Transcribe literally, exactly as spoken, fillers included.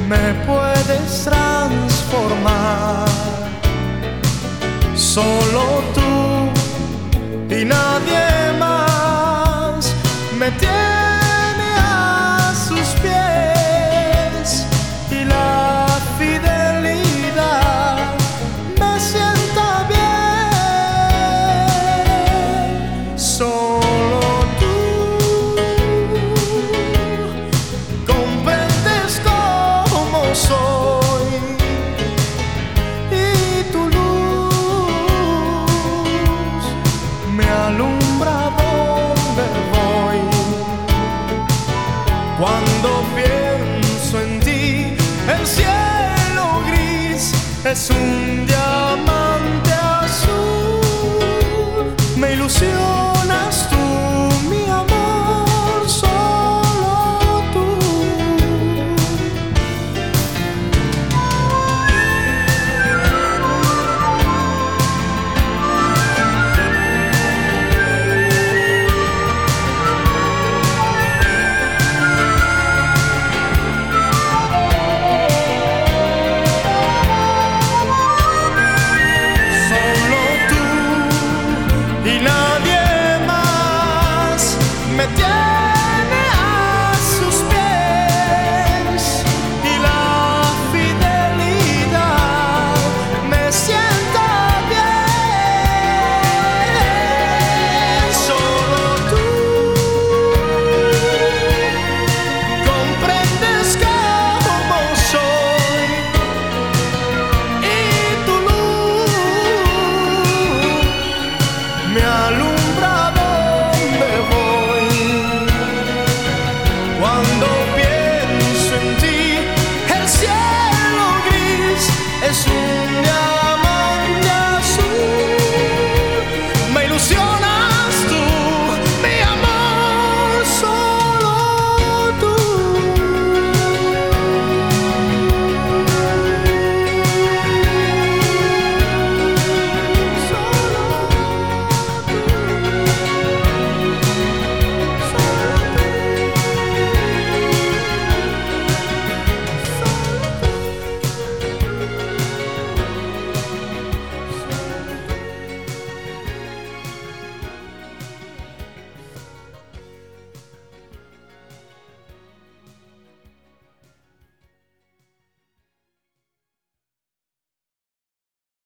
me puedes transformar. Solo tú y nadie más me tiene a sus pies, y la fidelidad me sienta bien. Solo tú comprendes cómo soy, y tu luz me alumbra donde voy. Cuando pienso en ti, el cielo gris es un diamante azul. Me ilusiona